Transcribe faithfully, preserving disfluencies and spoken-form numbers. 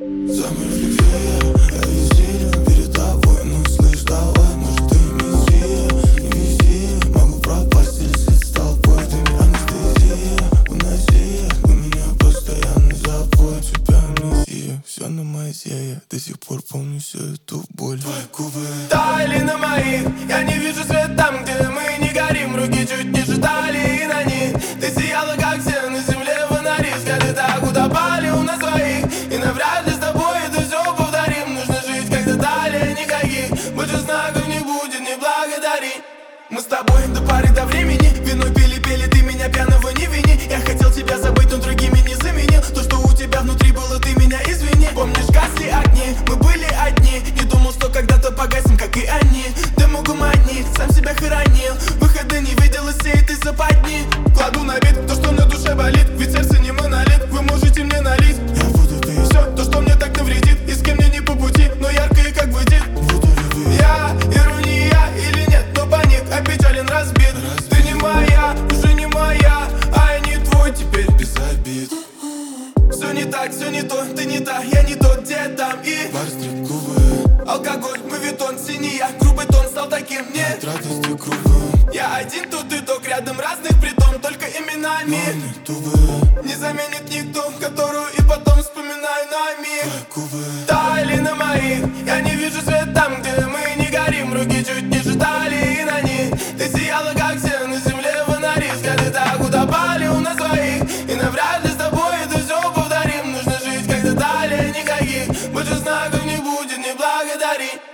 Саморефлексия, я веселье перед тобой. Ну слышь, давай, может ты мессия, не мессия. Могу пропасть или слить с толпой. Ты не анестезия, уноси. У меня постоянный запой. Тебя мессия, все на моей. До сих пор помню всю эту боль. Твои губы таяли на моих. Я не вижу свет там, где мы не горим. Руки чуть ниже талии, и на них ты сияла, как все на земле фонари. Взгляды так утопали у нас своих, и навряд ли с тобой это все повторим. Нужно жить, когда далее никаких больше знаков не будет, не благодари. Мы с тобой до поры до времени вино пили, пели, ты меня пьяного не вини. Я хотел тебя забыть, но другими не заменил. То, что у тебя внутри было, ты меня извини. Помнишь, гасли огни, мы были одни. Не думал, что когда-то погасим, как и они. Дым угуманни, сам себя хоронил. Выхода не видел из всей этой западни. Кладу на бит то, что на душе болит, ведь сердце не монолит. Вы можете мне налить, я буду пить все то, что мне так навредит, и с кем мне не по пути, но ярко и как выйдет. буду любить. Я ирония или нет, но паник опечален, разбит. Разбит. Ты не моя, уже не моя, а я не твой теперь. Без обид. Все не так, все не то, ты не та, я не тот, где там и Бар, стрип-клубы, алкоголь, мовитон, синяя, грубый тон стал таким мне. от радости кругом. Я один тут и ток, рядом разных притом, только именами. Мои тубы, Не заменит никто, которую и потом вспоминаю нами. твои губы Таяли на моих, я не вижу свет там, где мы не горим. Руки чуть ниже талии, и на них ты сияла, как все на земле фонари. Взгляды так утопали у нас своих, и навряд ли с тобой это все повторим. Нужно жить, когда далее никаких больше знаков не будет, не благодари.